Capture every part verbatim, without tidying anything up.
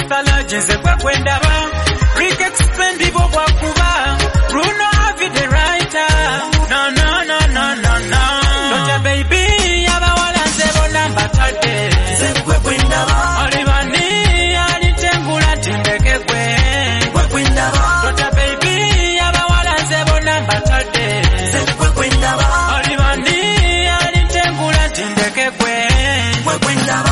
mythology ze kwe kwendaba Rick expendible bwa kuba Bruno Avi the writer no no no no no no Dota baby abawala nze bona mbatadde ze kwe kwendaba Olivani alitengula tindeke kwe kwe kwendaba Dota baby abawala nze bona mbatadde ze kwe kwendaba Olivani alitengula tindeke kwe kwe kwendaba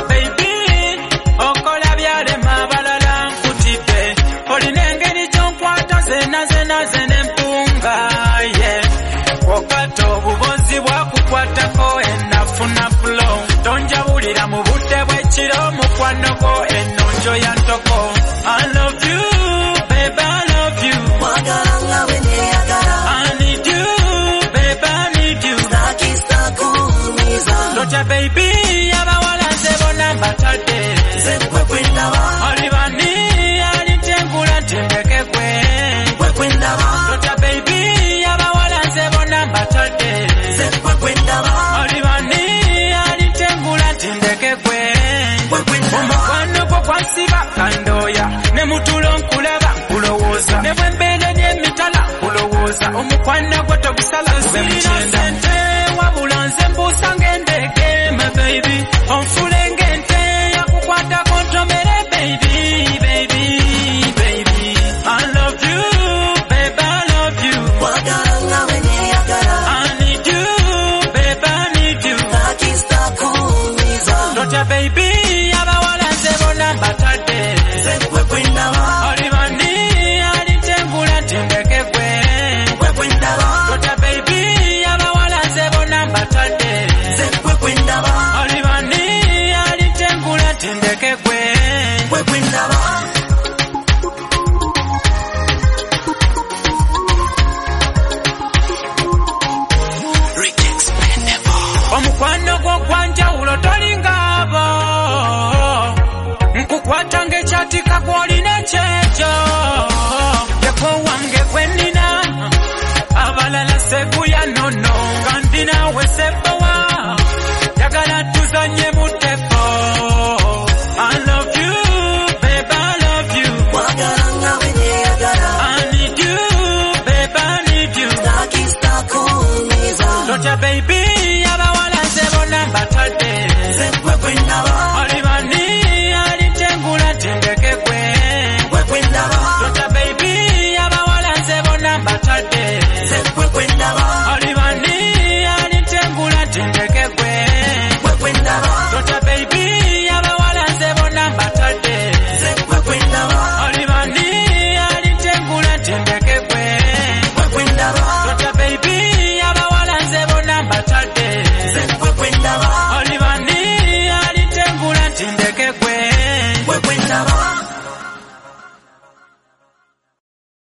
Kwatako enafuna flow tonjabulira mu budde bw'ekiro mukwanoko ennonjo ya ntoko I love you baby I love you wagala nga bwe neeyagala I need you baby I need you staki stakuumiza Dota baby abawala nze bona mbatadde ze kwe kwendaba Olivani alitengula tindeke kwe kwe kwendaba Dota baby abawala nze bona mbatadde Olivani alitengula tindeke kwe Omukwano gwo kwansiba kandoya ne mutulo nkulaba nkulowooza ne bwe mbeera n'emitala nkulowooza omukwano gwo togusala gwe mukyenda sente wabula nze mbuusa ng'endege my baby onfule ng'ente yakukwatako ntomere baby baby baby I love you baby I love you wagala nga bwe neeyagala Dota baby abawala nze bona mbatadde ze kwe kwendaba Olivani alitengula tindeke kwe kwe kwendaba Dota baby abawala nze bona mbatadde ze kwe kwendaba Olivani alitengula tindeke kwe kwe kwendaba Omukwano gwo gwanjawulo tolinga Nkukwatanga ekyatika gw'olina ekyejo Yako wange gwe nnina abalala sekuya nono nga ndi naawe seba